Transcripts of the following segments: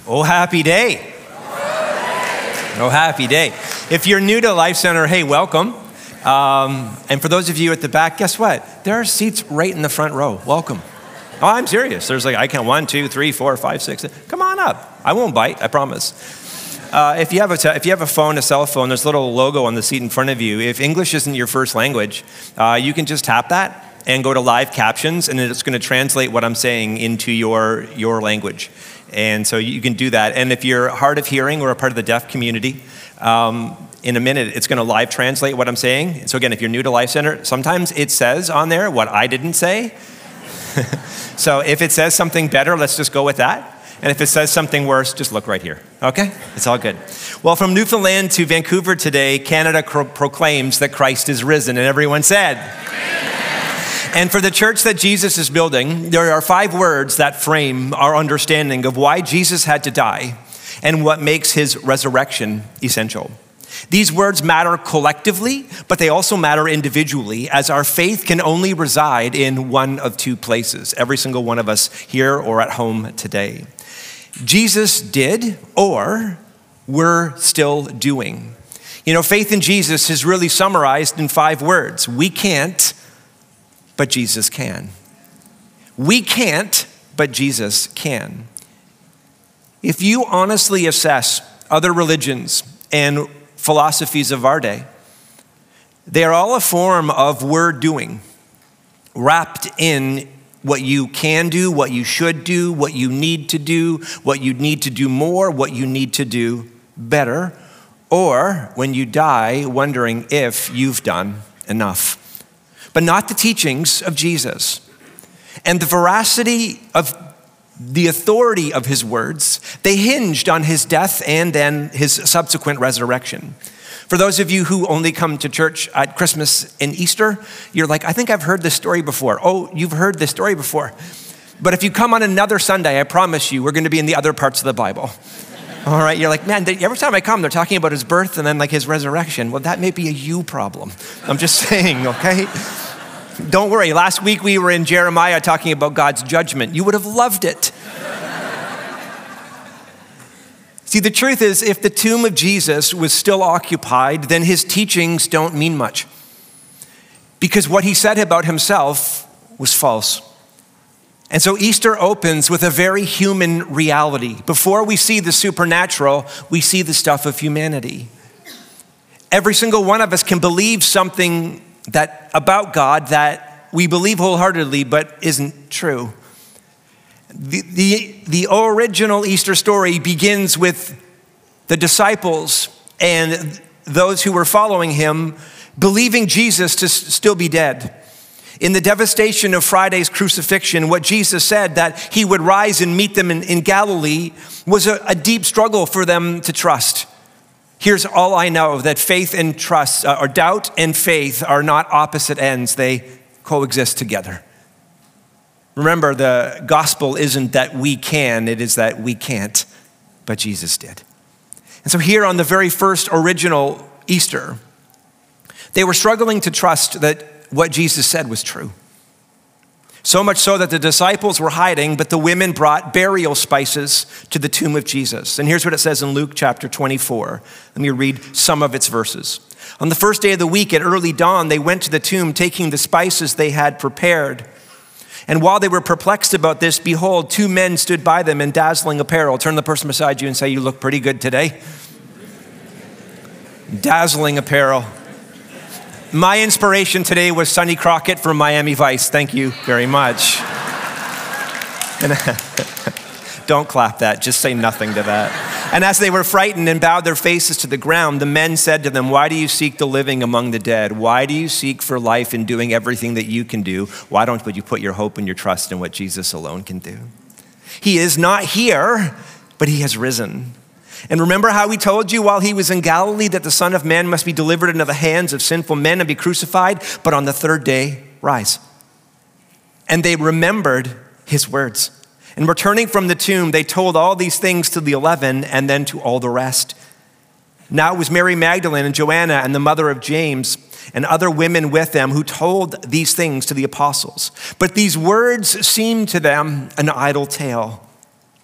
Oh, happy day. Oh, happy day. If you're new to Life Center, hey, welcome. And for those of you at the back, guess what? There are seats right in the front row. Welcome. Oh, I'm serious. There's I count 1, 2, 3, 4, 5, 6. Come on up. I won't bite, I promise. If you have a phone, a cell phone, there's a little logo on the seat in front of you. If English isn't your first language, you can just tap that and go to live captions, and it's going to translate what I'm saying into your language. And so you can do that. And if you're hard of hearing or a part of the deaf community, in a minute, it's going to live translate what I'm saying. And so again, if you're new to Life Center, sometimes it says on there what I didn't say. So if it says something better, let's just go with that. And if it says something worse, just look right here, okay? It's all good. Well, from Newfoundland to Vancouver today, Canada proclaims that Christ is risen, and everyone said, Amen. And for the church that Jesus is building, there are 5 words that frame our understanding of why Jesus had to die and what makes his resurrection essential. These words matter collectively, but they also matter individually, as our faith can only reside in one of 2 places, every single one of us here or at home today. Jesus did, or we're still doing. You know, faith in Jesus is really summarized in 5 words. We can't, but Jesus can. We can't, but Jesus can. If you honestly assess other religions and philosophies of our day, they are all a form of we're doing, wrapped in what you can do, what you should do, what you need to do, what you need to do more, what you need to do better, or when you die, wondering if you've done enough. But not the teachings of Jesus. And the veracity of the authority of his words, they hinged on his death and then his subsequent resurrection. For those of you who only come to church at Christmas and Easter, you're like, I think I've heard this story before. Oh, you've heard this story before. But if you come on another Sunday, I promise you, we're going to be in the other parts of the Bible. All right, you're like, man, every time I come, they're talking about his birth and then his resurrection. Well, that may be a you problem. I'm just saying, okay? Don't worry, last week we were in Jeremiah talking about God's judgment. You would have loved it. See, the truth is, if the tomb of Jesus was still occupied, then his teachings don't mean much. Because what he said about himself was false. And so Easter opens with a very human reality. Before we see the supernatural, we see the stuff of humanity. Every single one of us can believe something about God that we believe wholeheartedly but isn't true. The original Easter story begins with the disciples and those who were following him believing Jesus to still be dead. In the devastation of Friday's crucifixion, what Jesus said that he would rise and meet them in Galilee was a deep struggle for them to trust. Here's all I know, that faith and trust, or doubt and faith are not opposite ends. They coexist together. Remember, the gospel isn't that we can, it is that we can't, but Jesus did. And so here on the very first original Easter, they were struggling to trust that what Jesus said was true. So much so that the disciples were hiding, but the women brought burial spices to the tomb of Jesus. And here's what it says in Luke chapter 24. Let me read some of its verses. On the first day of the week at early dawn, they went to the tomb taking the spices they had prepared. And while they were perplexed about this, behold, 2 men stood by them in dazzling apparel. Turn to the person beside you and say, you look pretty good today. Dazzling apparel. My inspiration today was Sonny Crockett from Miami Vice. Thank you very much. Don't clap that, just say nothing to that. And as they were frightened and bowed their faces to the ground, the men said to them, why do you seek the living among the dead? Why do you seek for life in doing everything that you can do? Why don't you put your hope and your trust in what Jesus alone can do? He is not here, but he has risen. And remember how he told you while he was in Galilee that the Son of Man must be delivered into the hands of sinful men and be crucified, but on the 3rd day, rise. And they remembered his words. And returning from the tomb, they told all these things to the 11 and then to all the rest. Now it was Mary Magdalene and Joanna and the mother of James and other women with them who told these things to the apostles. But these words seemed to them an idle tale.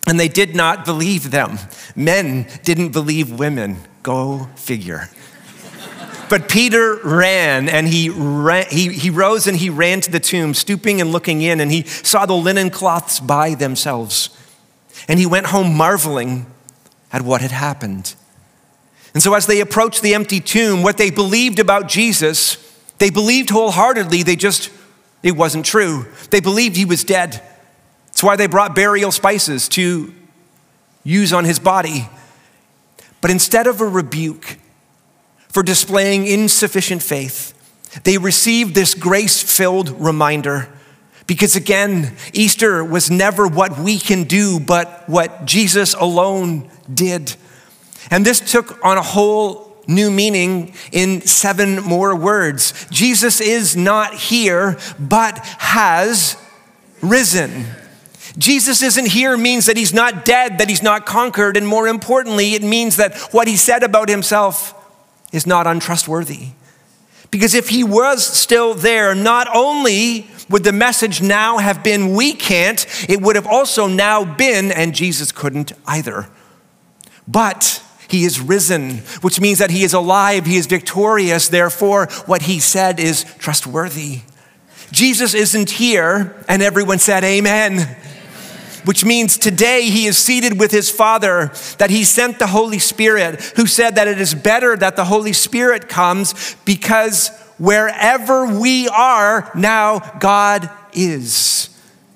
and they did not believe them. Men didn't believe women. Go figure. But Peter ran, and he rose and he ran to the tomb, stooping and looking in, and he saw the linen cloths by themselves. And he went home marveling at what had happened. And so as they approached the empty tomb, what they believed about Jesus, they believed wholeheartedly, it wasn't true. They believed he was dead. That's why they brought burial spices to use on his body. But instead of a rebuke for displaying insufficient faith, they received this grace-filled reminder. Because again, Easter was never what we can do, but what Jesus alone did. And this took on a whole new meaning in 7 more words. Jesus is not here, but has risen. Jesus isn't here means that he's not dead, that he's not conquered, and more importantly, it means that what he said about himself is not untrustworthy. Because if he was still there, not only would the message now have been, we can't, it would have also now been, and Jesus couldn't either. But he is risen, which means that he is alive, he is victorious, therefore what he said is trustworthy. Jesus isn't here, and everyone said amen. Which means today he is seated with his Father, that he sent the Holy Spirit, who said that it is better that the Holy Spirit comes because wherever we are, now God is.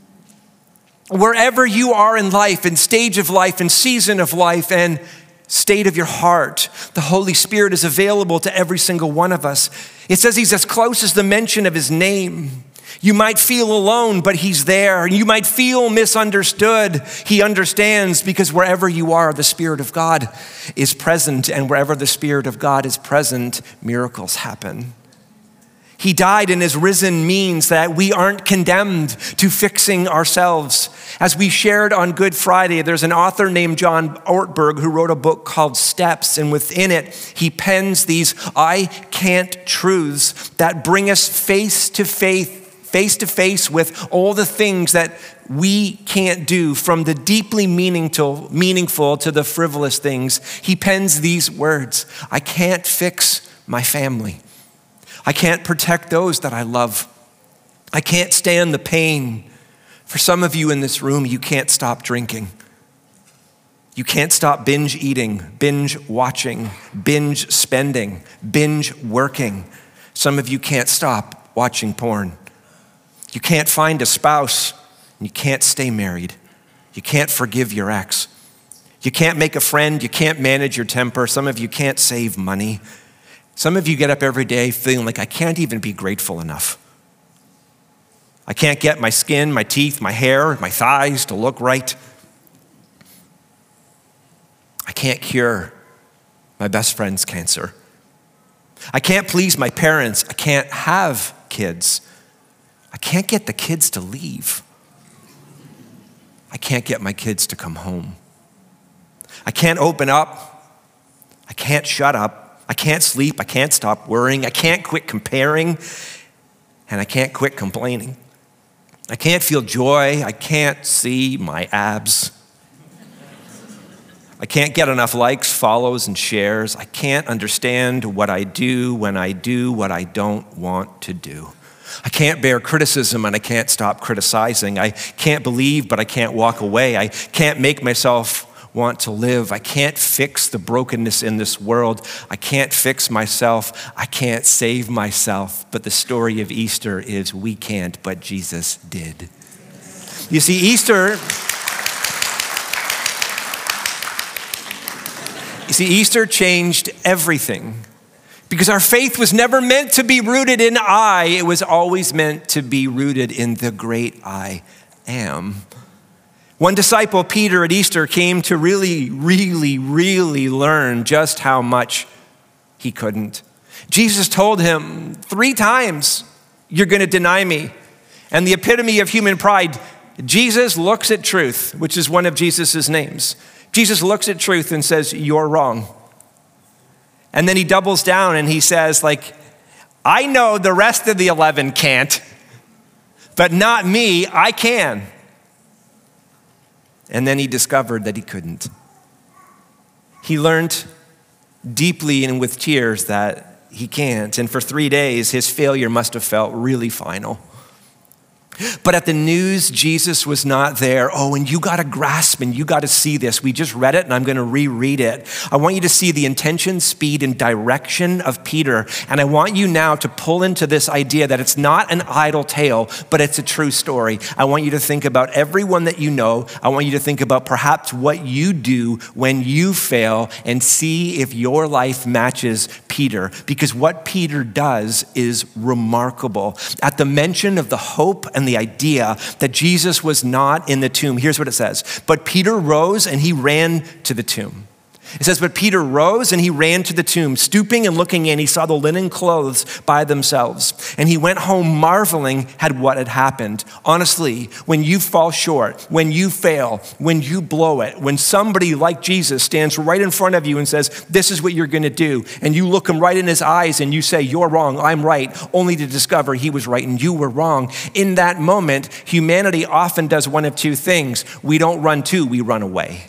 Wherever you are in life, in stage of life, in season of life, and state of your heart, the Holy Spirit is available to every single one of us. It says he's as close as the mention of his name. You might feel alone, but he's there. You might feel misunderstood. He understands, because wherever you are, the Spirit of God is present, and wherever the Spirit of God is present, miracles happen. He died and is risen means that we aren't condemned to fixing ourselves. As we shared on Good Friday, there's an author named John Ortberg who wrote a book called Steps, and within it, he pens these I can't truths that bring us face to face with all the things that we can't do, from the deeply meaningful to the frivolous things. He pens these words: I can't fix my family. I can't protect those that I love. I can't stand the pain. For some of you in this room, you can't stop drinking. You can't stop binge eating, binge watching, binge spending, binge working. Some of you can't stop watching porn. You can't find a spouse, and you can't stay married. You can't forgive your ex. You can't make a friend. You can't manage your temper. Some of you can't save money. Some of you get up every day feeling like, I can't even be grateful enough. I can't get my skin, my teeth, my hair, my thighs to look right. I can't cure my best friend's cancer. I can't please my parents. I can't have kids. I can't get the kids to leave. I can't get my kids to come home. I can't open up. I can't shut up. I can't sleep. I can't stop worrying. I can't quit comparing. And I can't quit complaining. I can't feel joy. I can't see my abs. I can't get enough likes, follows, and shares. I can't understand what I do when I do what I don't want to do. I can't bear criticism, and I can't stop criticizing. I can't believe, but I can't walk away. I can't make myself want to live. I can't fix the brokenness in this world. I can't fix myself. I can't save myself. But the story of Easter is we can't, but Jesus did. You see, Easter changed everything. Because our faith was never meant to be rooted in I. It was always meant to be rooted in the great I am. One disciple, Peter, at Easter came to really learn just how much he couldn't. Jesus told him 3 times, you're going to deny me. And the epitome of human pride, Jesus looks at truth, which is one of Jesus' names. Jesus looks at truth and says, you're wrong. And then he doubles down and he says, I know the rest of the 11 can't, but not me, I can. And then he discovered that he couldn't. He learned deeply and with tears that he can't. And for 3 days, his failure must have felt really final. But at the news, Jesus was not there. Oh, and you got to grasp and you got to see this. We just read it and I'm going to reread it. I want you to see the intention, speed, and direction of Peter. And I want you now to pull into this idea that it's not an idle tale, but it's a true story. I want you to think about everyone that you know. I want you to think about perhaps what you do when you fail and see if your life matches Peter. Because what Peter does is remarkable. At the mention of the hope and the idea that Jesus was not in the tomb, here's what it says. But Peter rose and he ran to the tomb. It says, but Peter rose and he ran to the tomb. Stooping and looking in, he saw the linen clothes by themselves. And he went home marveling at what had happened. Honestly, when you fall short, when you fail, when you blow it, when somebody like Jesus stands right in front of you and says, this is what you're going to do, and you look him right in his eyes and you say, you're wrong, I'm right, only to discover he was right and you were wrong. In that moment, humanity often does one of two things. We don't run to, we run away.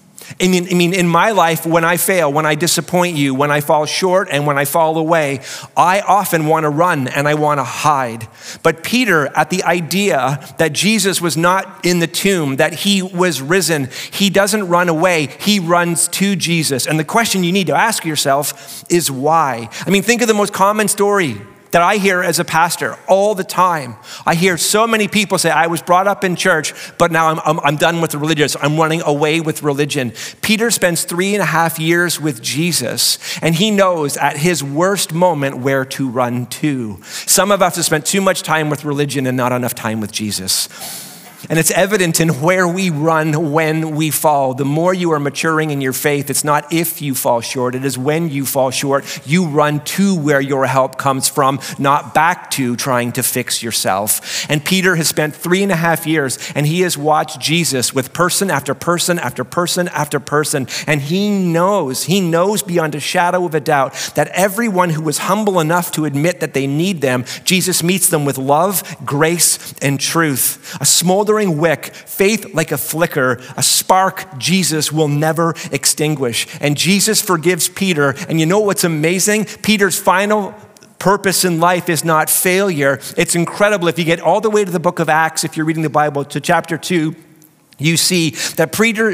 I mean, in my life, when I fail, when I disappoint you, when I fall short and when I fall away, I often want to run and I want to hide. But Peter, at the idea that Jesus was not in the tomb, that he was risen, he doesn't run away, he runs to Jesus. And the question you need to ask yourself is why? I mean, think of the most common story that I hear as a pastor all the time. I hear so many people say, I was brought up in church, but now I'm done with the religious. I'm running away with religion. Peter spends 3.5 years with Jesus, and he knows at his worst moment where to run to. Some of us have spent too much time with religion and not enough time with Jesus. And it's evident in where we run when we fall. The more you are maturing in your faith, it's not if you fall short, it is when you fall short, you run to where your help comes from, not back to trying to fix yourself. And Peter has spent 3.5 years and he has watched Jesus with person after person after person after person. And he knows beyond a shadow of a doubt that everyone who is humble enough to admit that they need them, Jesus meets them with love, grace, and truth. A smoldering wick, faith like a flicker, a spark Jesus will never extinguish. And Jesus forgives Peter. And you know what's amazing? Peter's final purpose in life is not failure. It's incredible. If you get all the way to the book of Acts, if you're reading the Bible, to chapter 2, you see that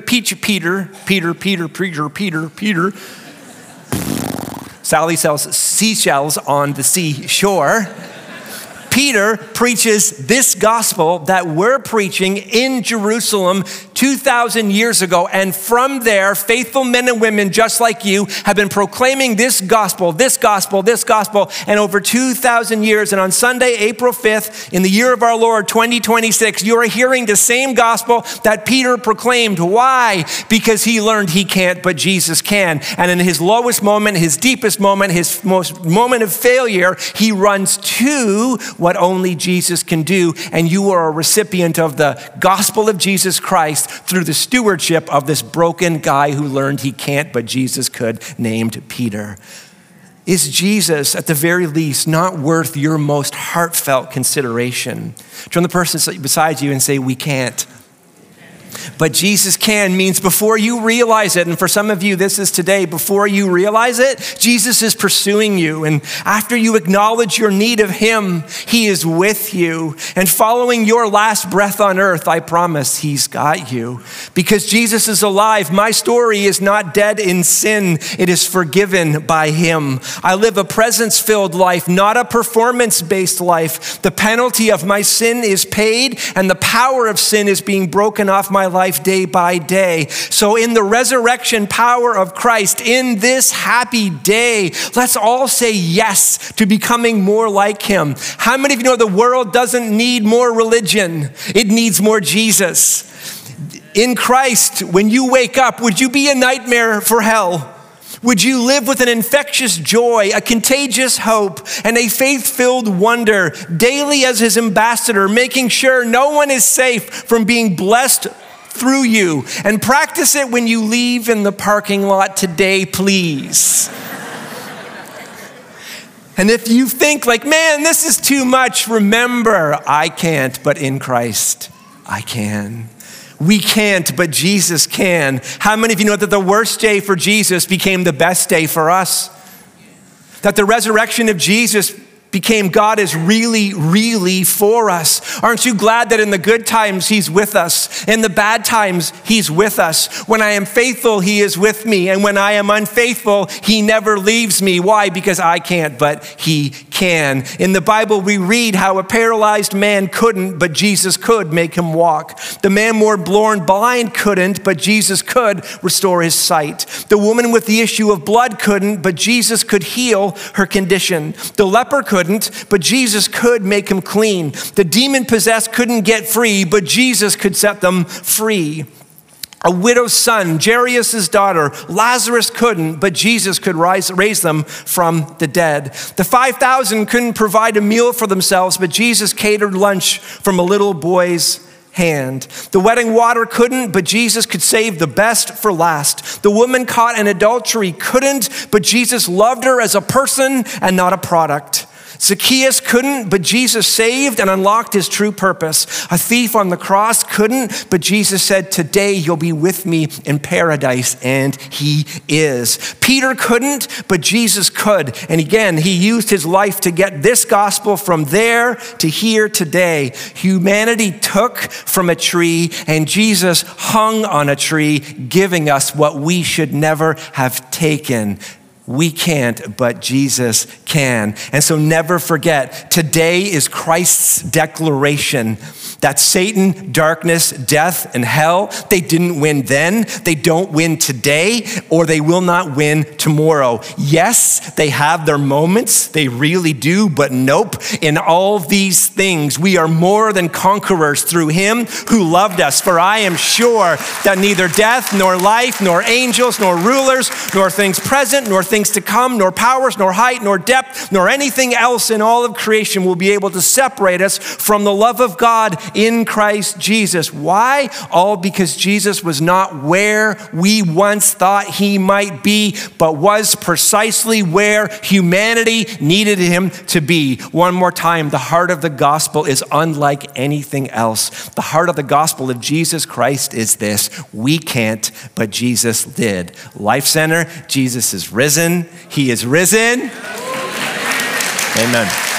Peter, Sally sells seashells on the seashore. Peter preaches this gospel that we're preaching in Jerusalem 2,000 years ago. And from there, faithful men and women just like you have been proclaiming this gospel, and over 2,000 years. And on Sunday, April 5th, in the year of our Lord, 2026, you are hearing the same gospel that Peter proclaimed. Why? Because he learned he can't, but Jesus can. And in his lowest moment, his deepest moment, his most moment of failure, he runs to what only Jesus can do. And you are a recipient of the gospel of Jesus Christ through the stewardship of this broken guy who learned he can't, but Jesus could, named Peter. Is Jesus, at the very least, not worth your most heartfelt consideration? Turn to the person beside you and say, we can't. But Jesus can means before you realize it, and for some of you, this is today, before you realize it, Jesus is pursuing you. And after you acknowledge your need of him, he is with you. And following your last breath on earth, I promise he's got you. Because Jesus is alive. My story is not dead in sin. It is forgiven by him. I live a presence-filled life, not a performance-based life. The penalty of my sin is paid, and the power of sin is being broken off my life day by day. So in the resurrection power of Christ, in this happy day, let's all say yes to becoming more like him. How many of you know the world doesn't need more religion? It needs more Jesus. In Christ, when you wake up, would you be a nightmare for hell? Would you live with an infectious joy, a contagious hope, and a faith-filled wonder daily as his ambassador, making sure no one is safe from being blessed through you? And practice it when you leave in the parking lot today, please. And if you think like, man, this is too much, remember, I can't, but in Christ, I can. We can't, but Jesus can. How many of you know that the worst day for Jesus became the best day for us? That the resurrection of Jesus became God is really, really for us. Aren't you glad that in the good times he's with us? In the bad times he's with us. When I am faithful, he is with me. And when I am unfaithful, he never leaves me. Why? Because I can't, but he can. In the Bible, we read how a paralyzed man couldn't, but Jesus could make him walk. The man born blind couldn't, but Jesus could restore his sight. The woman with the issue of blood couldn't, but Jesus could heal her condition. The leper couldn't, but Jesus could make him clean. The demon-possessed couldn't get free, but Jesus could set them free. A widow's son, Jairus' daughter, Lazarus couldn't, but Jesus could raise them from the dead. The 5,000 couldn't provide a meal for themselves, but Jesus catered lunch from a little boy's hand. The wedding water couldn't, but Jesus could save the best for last. The woman caught in adultery couldn't, but Jesus loved her as a person and not a product. Zacchaeus couldn't, but Jesus saved and unlocked his true purpose. A thief on the cross couldn't, but Jesus said, today you'll be with me in paradise, and he is. Peter couldn't, but Jesus could. And again, he used his life to get this gospel from there to here today. Humanity took from a tree, and Jesus hung on a tree, giving us what we should never have taken. We can't, but Jesus can. And so never forget, today is Christ's declaration that Satan, darkness, death, and hell, they didn't win then, they don't win today, or they will not win tomorrow. Yes, they have their moments, they really do, but nope. In all these things, we are more than conquerors through him who loved us. For I am sure that neither death, nor life, nor angels, nor rulers, nor things present, nor things to come, nor powers, nor height, nor depth, nor anything else in all of creation will be able to separate us from the love of God in Christ Jesus. Why? All because Jesus was not where we once thought he might be, but was precisely where humanity needed him to be. One more time, the heart of the gospel is unlike anything else. The heart of the gospel of Jesus Christ is this: we can't, but Jesus did. Life Center, Jesus is risen. He is risen. Amen.